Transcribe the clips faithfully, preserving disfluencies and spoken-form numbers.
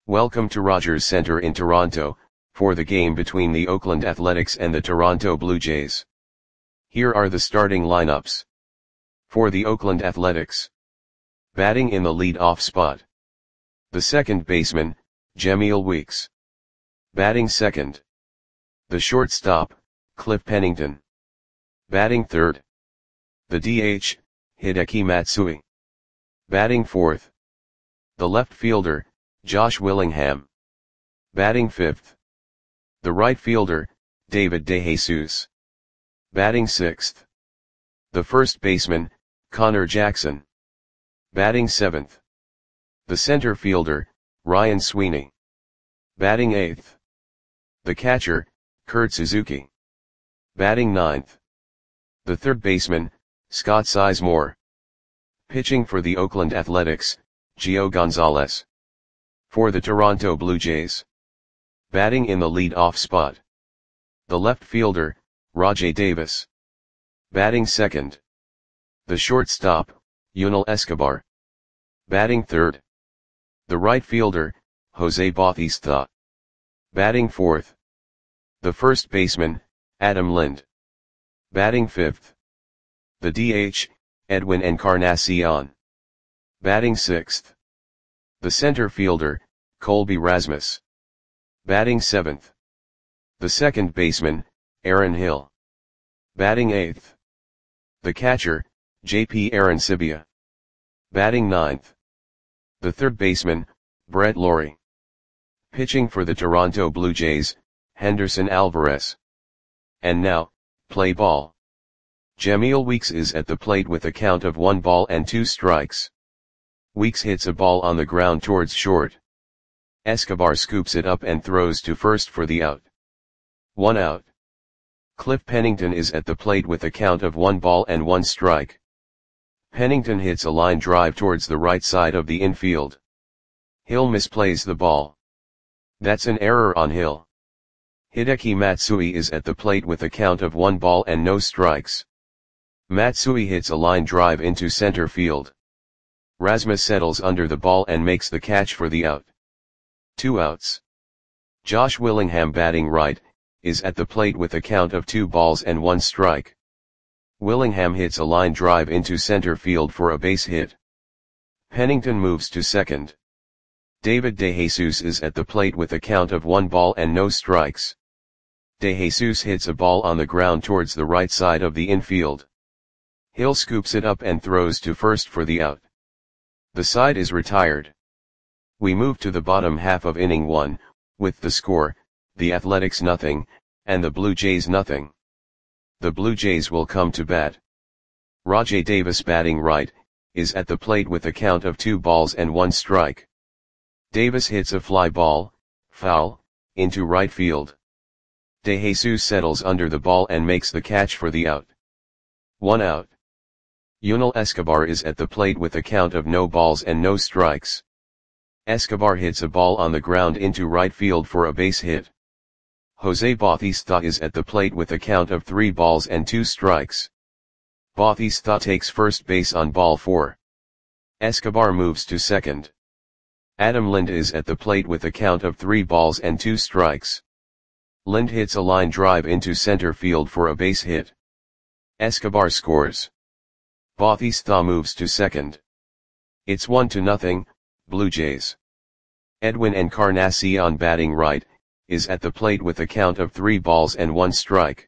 Welcome to Rogers Centre in Toronto, for the game between the Oakland Athletics and the Toronto Blue Jays. Here are the starting lineups. For the Oakland Athletics. Batting in the lead-off spot. The second baseman, Jemile Weeks. Batting second. The shortstop, Cliff Pennington. Batting third. The D H, Hideki Matsui. Batting fourth. The left fielder, Josh Willingham. Batting fifth. The right fielder, David DeJesus. Batting sixth. The first baseman, Connor Jackson. Batting seventh. The center fielder, Ryan Sweeney. Batting eighth. The catcher, Kurt Suzuki. Batting ninth. The third baseman, Scott Sizemore. Pitching for the Oakland Athletics, Gio Gonzalez. For the Toronto Blue Jays. Batting in the lead-off spot. The left fielder, Rajai Davis. Batting second. The shortstop, Yunel Escobar. Batting third. The right fielder, Jose Bautista. Batting fourth. The first baseman, Adam Lind. Batting fifth. The D H, Edwin Encarnacion. Batting sixth. The center fielder, Colby Rasmus. Batting seventh. The second baseman, Aaron Hill. Batting eighth. The catcher, J P Arancibia. Batting ninth. The third baseman, Brett Lawrie. Pitching for the Toronto Blue Jays, Henderson Alvarez. And now, play ball. Jemile Weeks is at the plate with a count of one ball and two strikes. Weeks hits a ball on the ground towards short. Escobar scoops it up and throws to first for the out. One out. Cliff Pennington is at the plate with a count of one ball and one strike. Pennington hits a line drive towards the right side of the infield. Hill misplays the ball. That's an error on Hill. Hideki Matsui is at the plate with a count of one ball and no strikes. Matsui hits a line drive into center field. Rasmus settles under the ball and makes the catch for the out. Two outs. Josh Willingham, batting right, is at the plate with a count of two balls and one strike. Willingham hits a line drive into center field for a base hit. Pennington moves to second. David DeJesus is at the plate with a count of one ball and no strikes. DeJesus hits a ball on the ground towards the right side of the infield. Hill scoops it up and throws to first for the out. The side is retired. We move to the bottom half of inning one, with the score, the Athletics nothing, and the Blue Jays nothing. The Blue Jays will come to bat. Rajai Davis, batting right, is at the plate with a count of two balls and one strike. Davis hits a fly ball, foul, into right field. DeJesus settles under the ball and makes the catch for the out. One out. Yunel Escobar is at the plate with a count of no balls and no strikes. Escobar hits a ball on the ground into right field for a base hit. Jose Bautista is at the plate with a count of three balls and two strikes. Bautista takes first base on ball four. Escobar moves to second. Adam Lind is at the plate with a count of three balls and two strikes. Lind hits a line drive into center field for a base hit. Escobar scores. Bautista moves to second. It's one to nothing, Blue Jays. Edwin Encarnacion, batting right, is at the plate with a count of three balls and one strike.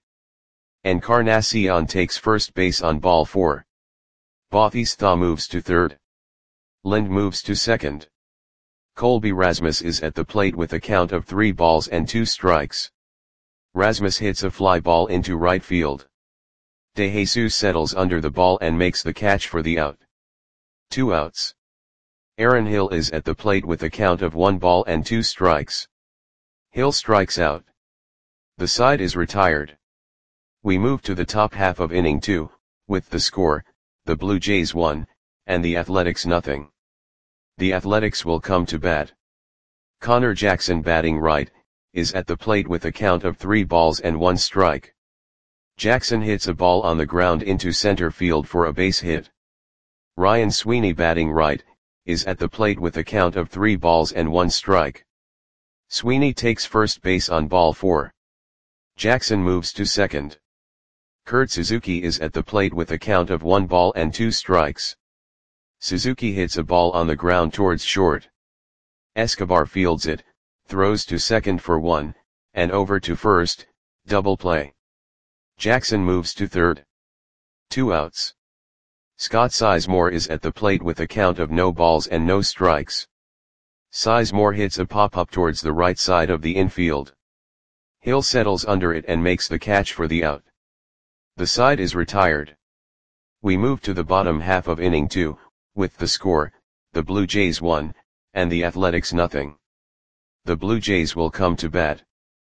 Encarnacion takes first base on ball four. Bautista moves to third. Lind moves to second. Colby Rasmus is at the plate with a count of three balls and two strikes. Rasmus hits a fly ball into right field. DeJesus settles under the ball and makes the catch for the out. Two outs. Aaron Hill is at the plate with a count of one ball and two strikes. Hill strikes out. The side is retired. We move to the top half of inning two, with the score, the Blue Jays one, and the Athletics nothing. The Athletics will come to bat. Connor Jackson, batting right, is at the plate with a count of three balls and one strike. Jackson hits a ball on the ground into center field for a base hit. Ryan Sweeney, batting right, is at the plate with a count of three balls and one strike. Sweeney takes first base on ball four. Jackson moves to second. Kurt Suzuki is at the plate with a count of one ball and two strikes. Suzuki hits a ball on the ground towards short. Escobar fields it, throws to second for one, and over to first, double play. Jackson moves to third. Two outs. Scott Sizemore is at the plate with a count of no balls and no strikes. Sizemore hits a pop-up towards the right side of the infield. Hill settles under it and makes the catch for the out. The side is retired. We move to the bottom half of inning two, with the score, the Blue Jays one, and the Athletics nothing. The Blue Jays will come to bat.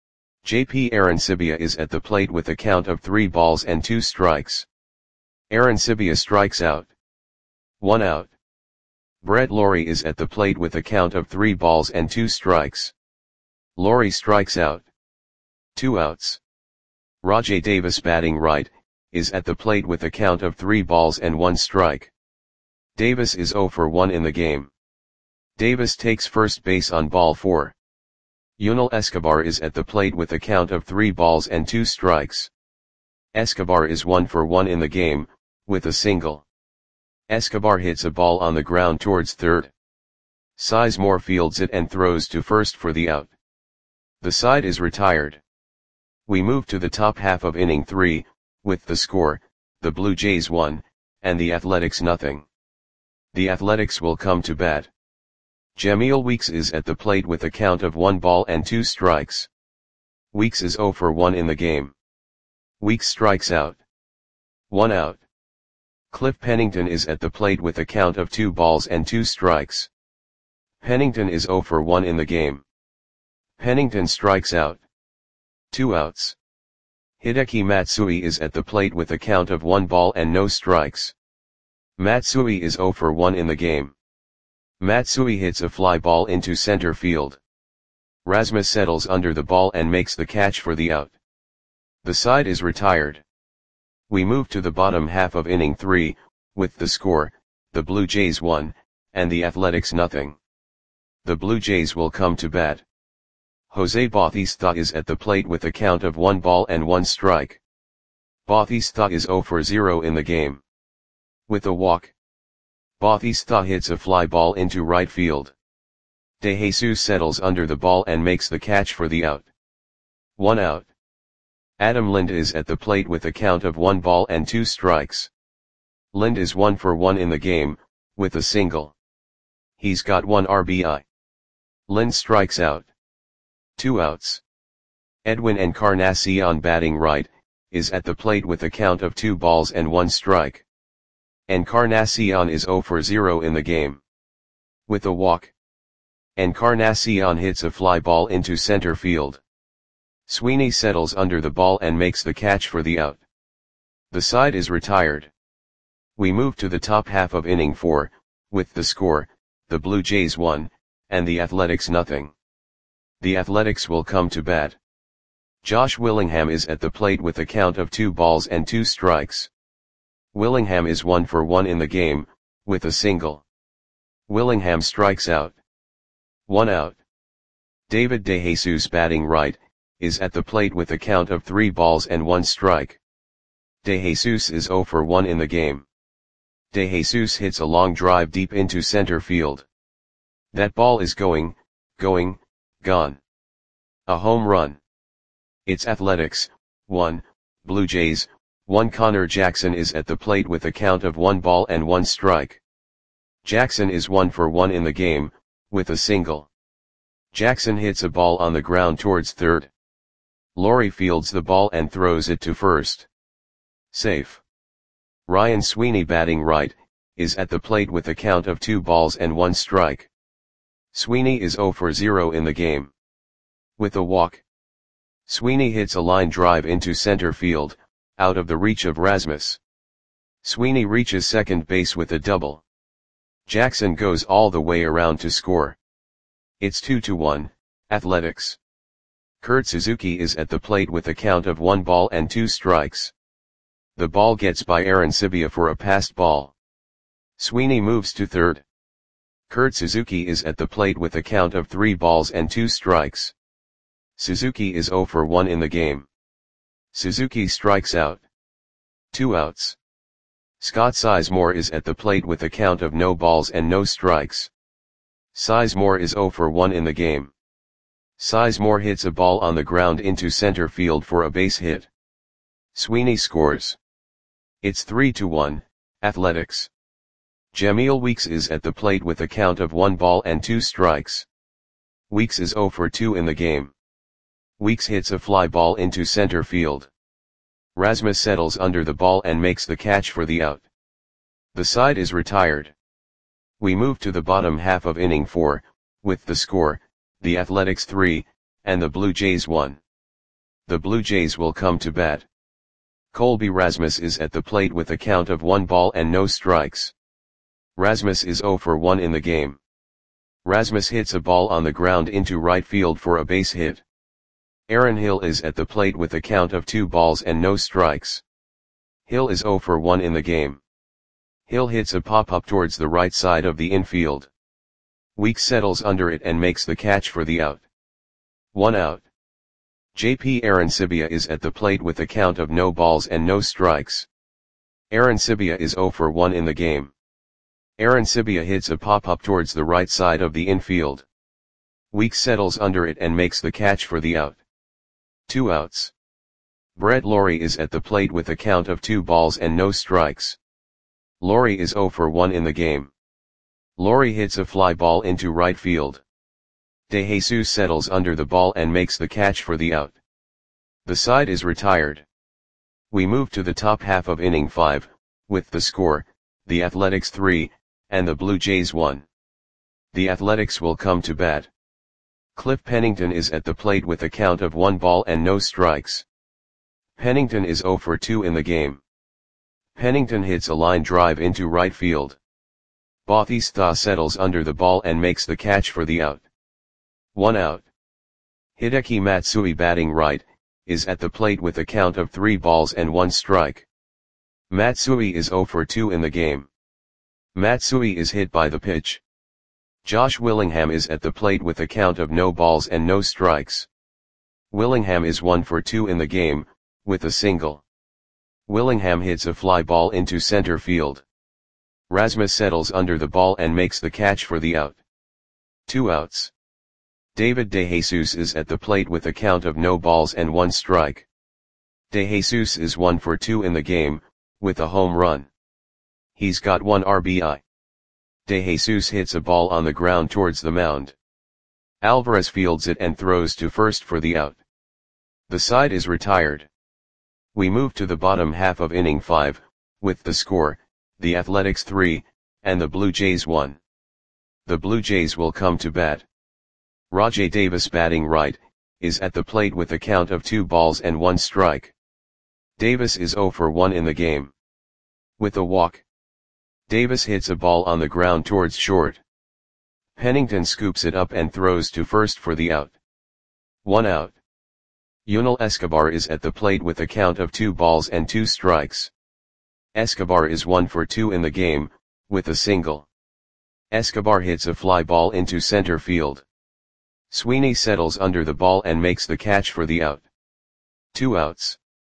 J P Arancibia is at the plate with a count of three balls and two strikes. Arancibia strikes out. One out. Brett Lawrie is at the plate with a count of three balls and two strikes. Lawrie strikes out. Two outs. Rajai Davis batting right, is at the plate with a count of three balls and one strike. Davis is oh for one in the game. Davis takes first base on ball four. Yunel Escobar is at the plate with a count of three balls and two strikes. Escobar is one for one in the game, with a single. Escobar hits a ball on the ground towards third. Sizemore fields it and throws to first for the out. The side is retired. We move to the top half of inning three, with the score, the Blue Jays one, and the Athletics nothing. The Athletics will come to bat. Jamil Weeks is at the plate with a count of one ball and two strikes. Weeks is oh for one in the game. Weeks strikes out. One out. Cliff Pennington is at the plate with a count of two balls and two strikes. Pennington is oh for one in the game. Pennington strikes out. Two outs. Hideki Matsui is at the plate with a count of one ball and no strikes. Matsui is oh for one in the game. Matsui hits a fly ball into center field. Rasmus settles under the ball and makes the catch for the out. The side is retired. We move to the bottom half of inning three, with the score, the Blue Jays one, and the Athletics nothing. The Blue Jays will come to bat. Jose Bautista is at the plate with a count of one ball and one strike. Bautista is oh for zero in the game. With a walk. Bautista hits a fly ball into right field. De Jesus settles under the ball and makes the catch for the out. One out. Adam Lind is at the plate with a count of one ball and two strikes. Lind is one for one in the game, with a single. He's got one R B I. Lind strikes out. Two outs. Edwin Encarnacion batting right, is at the plate with a count of two balls and one strike. Encarnacion is oh for zero in the game. With a walk. Encarnacion hits a fly ball into center field. Sweeney settles under the ball and makes the catch for the out. The side is retired. We move to the top half of inning four, with the score, the Blue Jays one, and the Athletics nothing. The Athletics will come to bat. Josh Willingham is at the plate with a count of two balls and two strikes. Willingham is one for one in the game, with a single. Willingham strikes out. One out. David De Jesus batting right, is at the plate with a count of three balls and one strike. De Jesus is oh for one in the game. De Jesus hits a long drive deep into center field. That ball is going, going, gone. A home run. It's Athletics, one, Blue Jays, one. Connor Jackson is at the plate with a count of one ball and one strike. Jackson is one for one in the game, with a single. Jackson hits a ball on the ground towards third. Lawrie fields the ball and throws it to first. Safe. Ryan Sweeney batting right, is at the plate with a count of two balls and one strike. Sweeney is oh for zero in the game. With a walk. Sweeney hits a line drive into center field, out of the reach of Rasmus. Sweeney reaches second base with a double. Jackson goes all the way around to score. It's two to one, Athletics. Kurt Suzuki is at the plate with a count of one ball and two strikes. The ball gets by Arancibia for a passed ball. Sweeney moves to third. Kurt Suzuki is at the plate with a count of three balls and two strikes. Suzuki is zero for one in the game. Suzuki strikes out. Two outs. Scott Sizemore is at the plate with a count of no balls and no strikes. Sizemore is zero for one in the game. Sizemore hits a ball on the ground into center field for a base hit. Sweeney scores. It's three to one, Athletics. Jamil Weeks is at the plate with a count of one ball and two strikes. Weeks is zero for two in the game. Weeks hits a fly ball into center field. Rasmus settles under the ball and makes the catch for the out. The side is retired. We move to the bottom half of inning four, with the score, the Athletics three, and the Blue Jays one. The Blue Jays will come to bat. Colby Rasmus is at the plate with a count of one ball and no strikes. Rasmus is zero for one in the game. Rasmus hits a ball on the ground into right field for a base hit. Aaron Hill is at the plate with a count of two balls and no strikes. Hill is zero for one in the game. Hill hits a pop-up towards the right side of the infield. Weeks settles under it and makes the catch for the out. One out. J P Arancibia is at the plate with a count of no balls and no strikes. Arancibia is zero for one in the game. Arancibia hits a pop-up towards the right side of the infield. Weeks settles under it and makes the catch for the out. Two outs. Brett Lawrie is at the plate with a count of two balls and no strikes. Lawrie is zero for one in the game. Lawrie hits a fly ball into right field. De Jesus settles under the ball and makes the catch for the out. The side is retired. We move to the top half of inning five, with the score, the Athletics three, and the Blue Jays one. The Athletics will come to bat. Cliff Pennington is at the plate with a count of one ball and no strikes. Pennington is zero for two in the game. Pennington hits a line drive into right field. Bautista settles under the ball and makes the catch for the out. One out. Hideki Matsui, batting right, is at the plate with a count of three balls and one strike. Matsui is zero for two in the game. Matsui is hit by the pitch. Josh Willingham is at the plate with a count of no balls and no strikes. Willingham is one for two in the game, with a single. Willingham hits a fly ball into center field. Rasmus settles under the ball and makes the catch for the out. Two outs. David De Jesus is at the plate with a count of no balls and one strike. De Jesus is one for two in the game, with a home run. He's got one R B I. De Jesus hits a ball on the ground towards the mound. Alvarez fields it and throws to first for the out. The side is retired. We move to the bottom half of inning five, with the score, the Athletics three, and the Blue Jays one. The Blue Jays will come to bat. Rajai Davis, batting right, is at the plate with a count of two balls and one strike. Davis is zero for one in the game. With a walk. Davis hits a ball on the ground towards short. Pennington scoops it up and throws to first for the out. One out. Yunel Escobar is at the plate with a count of two balls and two strikes. Escobar is one for two in the game, with a single. Escobar hits a fly ball into center field. Sweeney settles under the ball and makes the catch for the out. Two outs.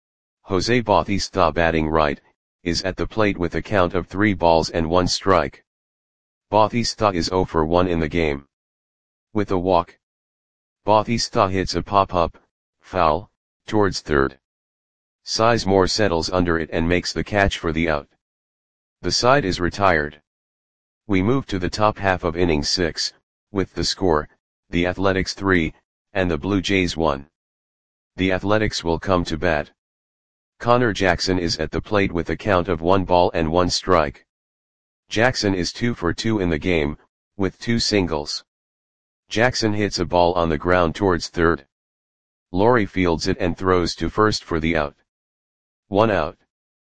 Jose Bautista, batting right, is at the plate with a count of three balls and one strike. Bautista is zero for one in the game. With a walk. Bautista hits a pop-up, foul, towards third. Sizemore settles under it and makes the catch for the out. The side is retired. We move to the top half of inning six, with the score, the Athletics three, and the Blue Jays one. The Athletics will come to bat. Connor Jackson is at the plate with a count of one ball and one strike. Jackson is two for two in the game, with two singles. Jackson hits a ball on the ground towards third. Lawrie fields it and throws to first for the out. One out.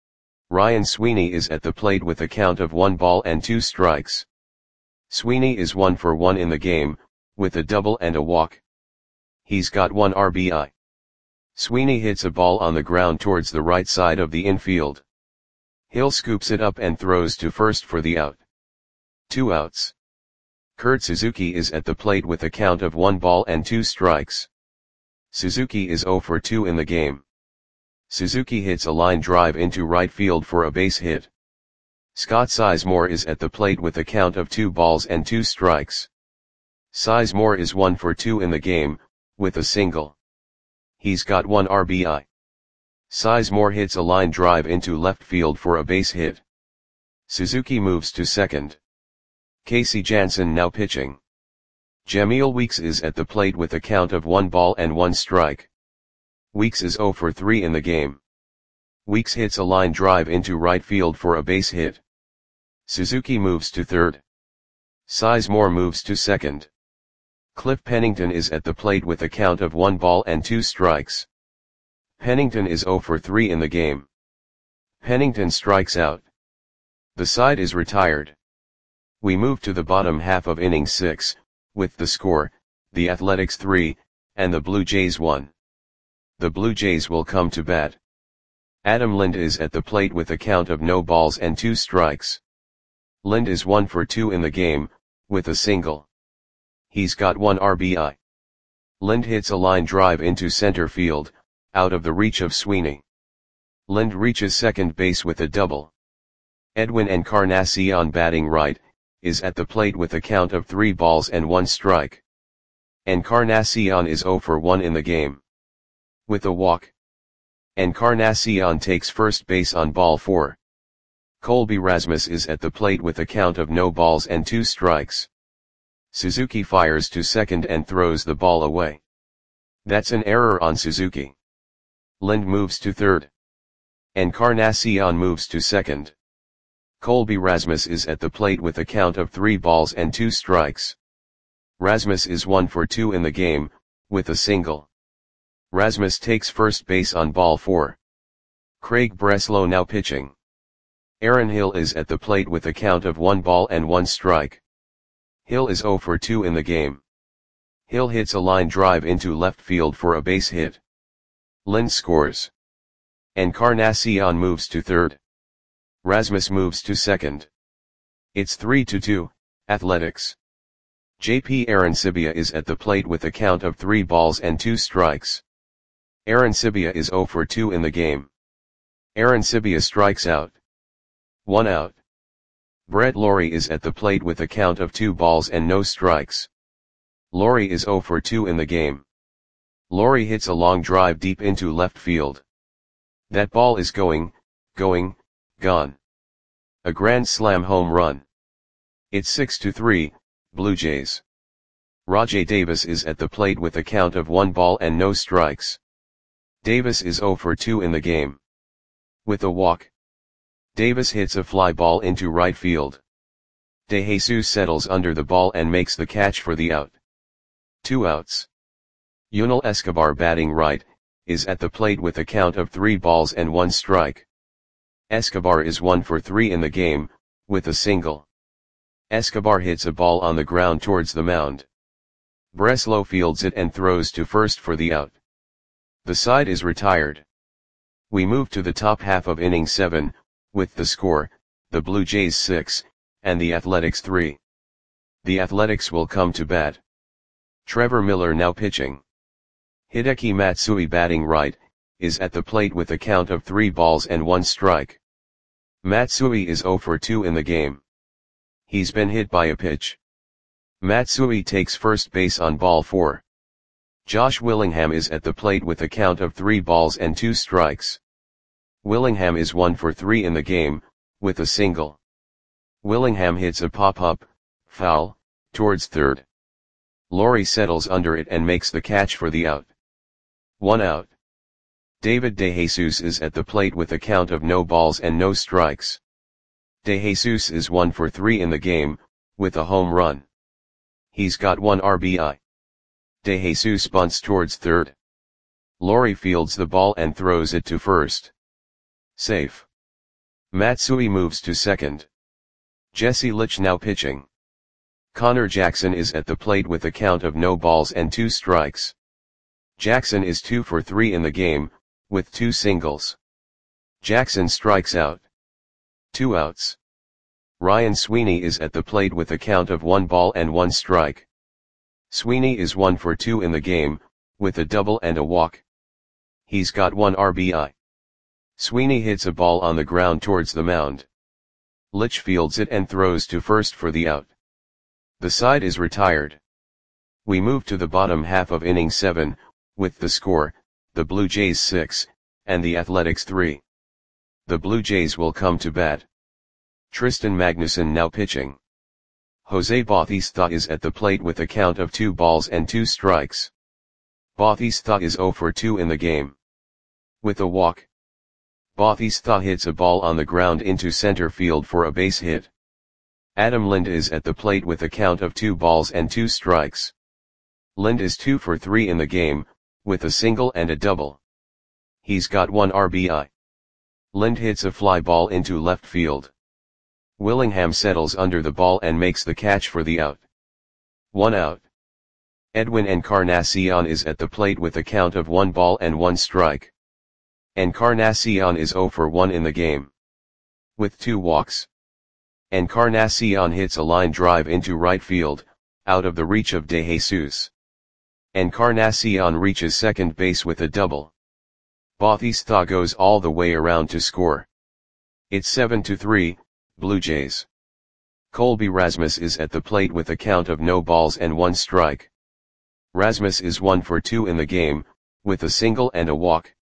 Ryan Sweeney is at the plate with a count of one ball and two strikes. Sweeney is one for one in the game, with a double and a walk. He's got one R B I. Sweeney hits a ball on the ground towards the right side of the infield. Hill scoops it up and throws to first for the out. Two outs. Kurt Suzuki is at the plate with a count of one ball and two strikes. Suzuki is zero for two in the game. Suzuki hits a line drive into right field for a base hit. Scott Sizemore is at the plate with a count of two balls and two strikes. Sizemore is one for two in the game, with a single. He's got one R B I. Sizemore hits a line drive into left field for a base hit. Suzuki moves to second. Casey Janssen now pitching. Jamil Weeks is at the plate with a count of one ball and one strike. Weeks is zero for three in the game. Weeks hits a line drive into right field for a base hit. Suzuki moves to third. Sizemore moves to second. Cliff Pennington is at the plate with a count of one ball and two strikes. Pennington is zero for three in the game. Pennington strikes out. The side is retired. We move to the bottom half of inning six, with the score, the Athletics three, and the Blue Jays one. The Blue Jays will come to bat. Adam Lind is at the plate with a count of no balls and two strikes. Lind is one for two in the game, with a single. He's got one R B I. Lind hits a line drive into center field, out of the reach of Sweeney. Lind reaches second base with a double. Edwin Encarnacion, batting right, is at the plate with a count of three balls and one strike. Encarnacion is zero for one in the game. With a walk, Encarnacion takes first base on ball four. Colby Rasmus is at the plate with a count of no balls and two strikes. Suzuki fires to second and throws the ball away. That's an error on Suzuki. Lind moves to third. Encarnacion moves to second. Colby Rasmus is at the plate with a count of three balls and two strikes. Rasmus is one for two in the game, with a single. Rasmus takes first base on ball four. Craig Breslow now pitching. Aaron Hill is at the plate with a count of one ball and one strike. Hill is zero for two in the game. Hill hits a line drive into left field for a base hit. Lind scores. Encarnacion moves to third. Rasmus moves to second. It's three to two, Athletics. J P Arancibia is at the plate with a count of three balls and two strikes. Arancibia is zero for two in the game. Arancibia strikes out. One out. Brett Lawrie is at the plate with a count of two balls and no strikes. Lawrie is zero for two in the game. Lawrie hits a long drive deep into left field. That ball is going, going, gone. A grand slam home run. It's six to three, Blue Jays. Rajai Davis is at the plate with a count of one ball and no strikes. Davis is zero for two in the game. With a walk, Davis hits a fly ball into right field. De Jesus settles under the ball and makes the catch for the out. Two outs. Yunel Escobar, batting right, is at the plate with a count of three balls and one strike. Escobar is one for three in the game, with a single. Escobar hits a ball on the ground towards the mound. Breslow fields it and throws to first for the out. The side is retired. We move to the top half of inning seven, with the score, the Blue Jays six, and the Athletics three. The Athletics will come to bat. Trevor Miller now pitching. Hideki Matsui, batting right, is at the plate with a count of three balls and one strike. Matsui is zero for two in the game. He's been hit by a pitch. Matsui takes first base on ball four. Josh Willingham is at the plate with a count of three balls and two strikes. Willingham is one for three in the game, with a single. Willingham hits a pop-up, foul, towards third. Lawrie settles under it and makes the catch for the out. One out. David De Jesus is at the plate with a count of no balls and no strikes. De Jesus is one for three in the game, with a home run. He's got one R B I. De Jesus bunts towards third. Lawrie fields the ball and throws it to first. Safe. Matsui moves to second. Jesse Litch now pitching. Connor Jackson is at the plate with a count of no balls and two strikes. Jackson is two for three in the game, with two singles. Jackson strikes out. Two outs. Ryan Sweeney is at the plate with a count of one ball and one strike. Sweeney is one for two in the game, with a double and a walk. He's got one R B I. Sweeney hits a ball on the ground towards the mound. Litch fields it and throws to first for the out. The side is retired. We move to the bottom half of inning seven, with the score, the Blue Jays six, and the Athletics three. The Blue Jays will come to bat. Tristan Magnuson now pitching. Jose Bautista is at the plate with a count of two balls and two strikes. Bautista is zero for two in the game. With a walk. Bautista hits a ball on the ground into center field for a base hit. Adam Lind is at the plate with a count of two balls and two strikes. Lind is two for three in the game, with a single and a double. He's got one R B I. Lind hits a fly ball into left field. Willingham settles under the ball and makes the catch for the out. One out. Edwin Encarnacion is at the plate with a count of one ball and one strike. Encarnacion is zero for one in the game. With two walks. Encarnacion hits a line drive into right field, out of the reach of De Jesus. Encarnacion reaches second base with a double. Bautista goes all the way around to score. It's seven to three, Blue Jays. Colby Rasmus is at the plate with a count of no balls and one strike. Rasmus is one for two in the game, with a single and a walk.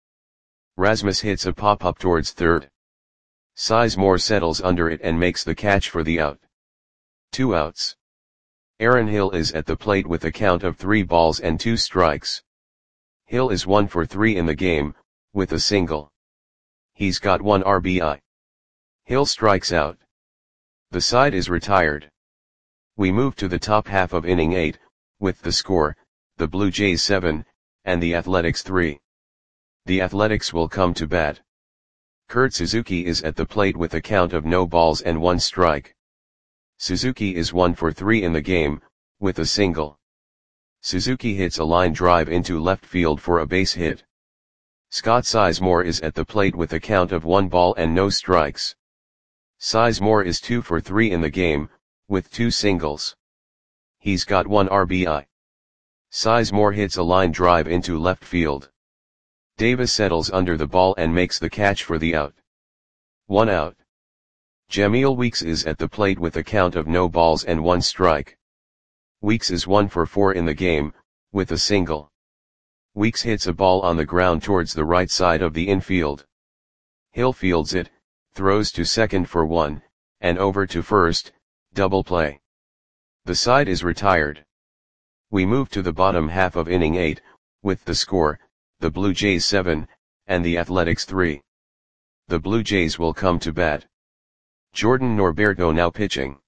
Rasmus hits a pop-up towards third. Sizemore settles under it and makes the catch for the out. Two outs. Aaron Hill is at the plate with a count of three balls and two strikes. Hill is one for three in the game, with a single. He's got one R B I. Hill strikes out. The side is retired. We move to the top half of inning eight, with the score, the Blue Jays seven, and the Athletics three. The Athletics will come to bat. Kurt Suzuki is at the plate with a count of no balls and one strike. Suzuki is one for three in the game, with a single. Suzuki hits a line drive into left field for a base hit. Scott Sizemore is at the plate with a count of one ball and no strikes. Sizemore is two for three in the game, with two singles. He's got one R B I. Sizemore hits a line drive into left field. Davis settles under the ball and makes the catch for the out. One out. Jameel Weeks is at the plate with a count of no balls and one strike. Weeks is one for four in the game, with a single. Weeks hits a ball on the ground towards the right side of the infield. Hill fields it, throws to second for one, and over to first, double play. The side is retired. We move to the bottom half of inning eight, with the score, the Blue Jays seven, and the Athletics three. The Blue Jays will come to bat. Jordan Norberto now pitching.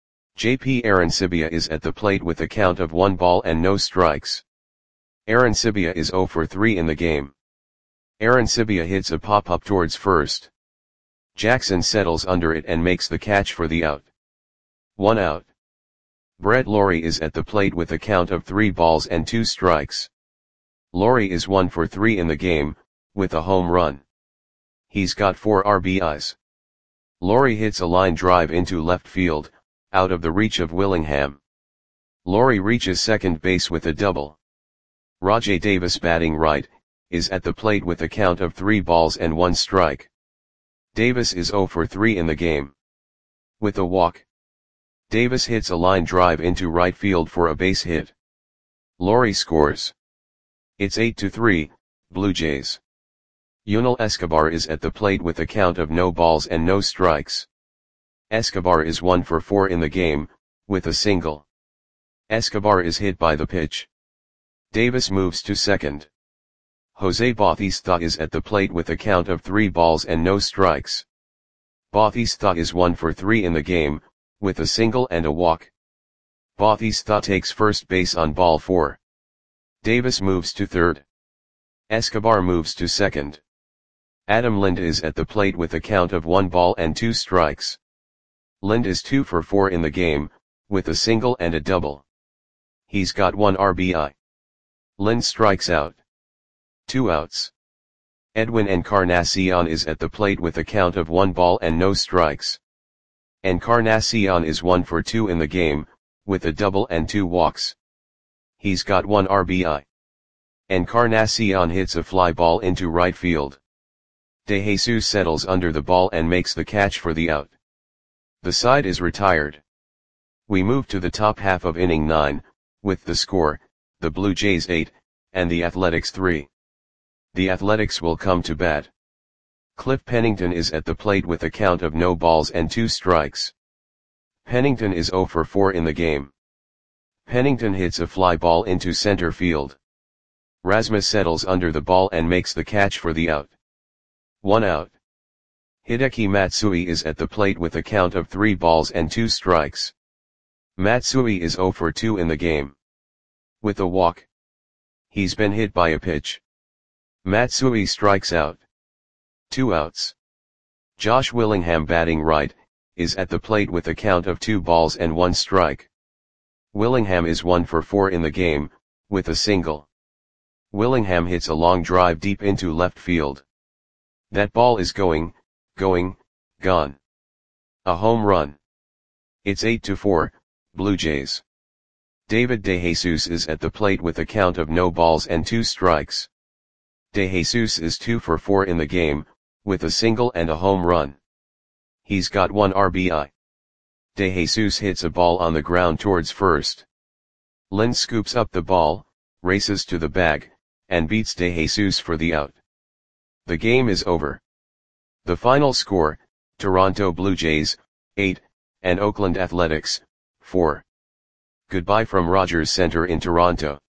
J P Arancibia is at the plate with a count of one ball and no strikes. Arancibia is zero for three in the game. Arancibia hits a pop-up towards first. Jackson settles under it and makes the catch for the out. One out. Brett Lawrie is at the plate with a count of three balls and two strikes. Lawrie is one for three in the game, with a home run. He's got four R B Is. Lawrie hits a line drive into left field, out of the reach of Willingham. Lawrie reaches second base with a double. Rajai Davis batting right, is at the plate with a count of three balls and one strike. Davis is zero for three in the game. With a walk. Davis hits a line drive into right field for a base hit. Lawrie scores. It's eight to three, Blue Jays. Yunel Escobar is at the plate with a count of no balls and no strikes. Escobar is one for four in the game, with a single. Escobar is hit by the pitch. Davis moves to second. Jose Bautista is at the plate with a count of three balls and no strikes. Bautista is one for three in the game, with a single and a walk. Bautista takes first base on ball four. Davis moves to third. Escobar moves to second. Adam Lind is at the plate with a count of one ball and two strikes. Lind is two for four in the game, with a single and a double. He's got one R B I. Lind strikes out. Two outs. Edwin Encarnacion is at the plate with a count of one ball and no strikes. Encarnacion is one for two in the game, with a double and two walks. He's got one R B I. Encarnacion hits a fly ball into right field. De Jesus settles under the ball and makes the catch for the out. The side is retired. We move to the top half of inning nine, with the score, the Blue Jays eight, and the Athletics three. The Athletics will come to bat. Cliff Pennington is at the plate with a count of no balls and two strikes. Pennington is zero for four in the game. Pennington hits a fly ball into center field. Rasmus settles under the ball and makes the catch for the out. One out. Hideki Matsui is at the plate with a count of three balls and two strikes. Matsui is zero for two in the game. With a walk. He's been hit by a pitch. Matsui strikes out. Two outs. Josh Willingham, batting right, is at the plate with a count of two balls and one strike. Willingham is one for four in the game, with a single. Willingham hits a long drive deep into left field. That ball is going, going, gone. A home run. It's eight to four, Blue Jays. David De Jesus is at the plate with a count of no balls and two strikes. De Jesus is two for four in the game, with a single and a home run. He's got one R B I. De Jesus hits a ball on the ground towards first. Lynn scoops up the ball, races to the bag, and beats De Jesus for the out. The game is over. The final score, Toronto Blue Jays, eight, and Oakland Athletics, four. Goodbye from Rogers Center in Toronto.